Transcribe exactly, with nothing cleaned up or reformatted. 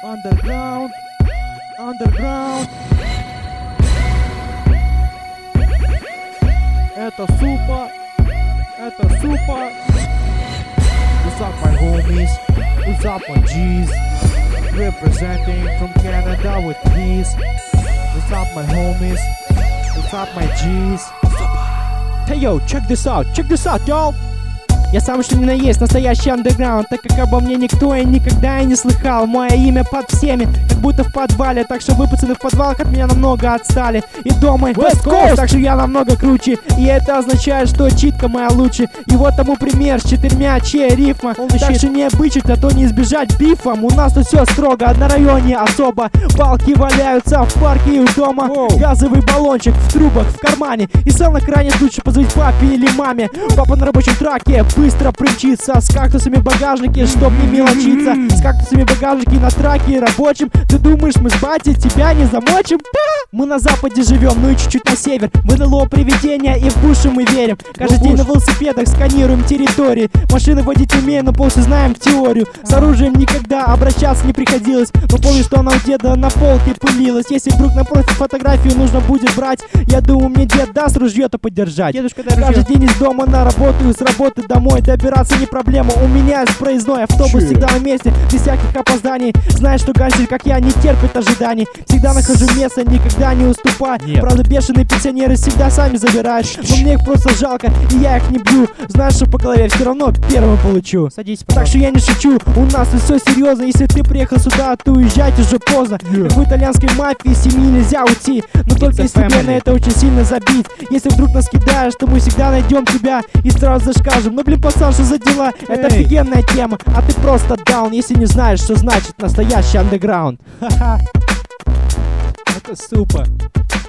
Underground, underground. Это супа, это супа. What's up, my homies? What's up, my G's? Representing from Canada with peace. What's up, my homies? What's up, my G's? Hey yo, check this out, check this out, y'all. Я сам что ни на есть настоящий андеграунд, так как обо мне никто и никогда и не слыхал. Мое имя под всеми, как будто в подвале, так что вы, пацаны, в подвалах от меня намного отстали. И дома West Coast, так что я намного круче, и это означает, что читка моя лучше. И вот тому пример с четырьмя че рифма. Так что не бычить, а то не избежать бифом. У нас тут все строго, однорайоние особо. Палки валяются в парке и у дома. Wow. Газовый баллончик в трубах, в кармане. И сам на крайне лучше позвонить папе или маме. Папа на рабочем траке быстро примчится с кактусами в багажнике, чтоб не мелочиться. С кактусами в багажнике на траке рабочим. Ты думаешь, мы с батей тебя не замочим? Мы на западе живем, ну и чуть-чуть на север. В НЛО привидения и в буши мы верим. Каждый день на велосипедах сканируем территории. Машины водить умеем, но полностью знаем теорию. С оружием никогда обращаться не приходилось, но помню, что она у деда на полке пылилась. Если вдруг на профиль фотографию нужно будет брать, я думаю, мне дед даст ружье-то подержать. Дедушка, дай ружье. Каждый день из дома на работу и с работы домой. Добираться не проблема, у меня есть проездной автобус. Че? Всегда на месте, без всяких опозданий. Знаешь, что гангстер, как я, не терпит ожиданий. Всегда нахожу место, никогда не уступаю. Нет. Правда, бешеные пенсионеры всегда сами забирают. Но мне их просто жалко, и я их не бью. Знаешь, что по голове все равно первым получу. Садись, пожалуйста. Так что я не шучу, у нас тут все серьезно. Если ты приехал сюда, то уезжать уже поздно. Yeah. Как в итальянской мафии семьи нельзя уйти, но только если тебе на это очень сильно забить. Если вдруг нас кидаешь, то мы всегда найдем тебя и сразу зашкажем. Ну блин, пацан, что за дела? Эй. Это офигенная тема, а ты просто даун, если не знаешь, что значит настоящий андеграунд. Ха-ха. Это супер.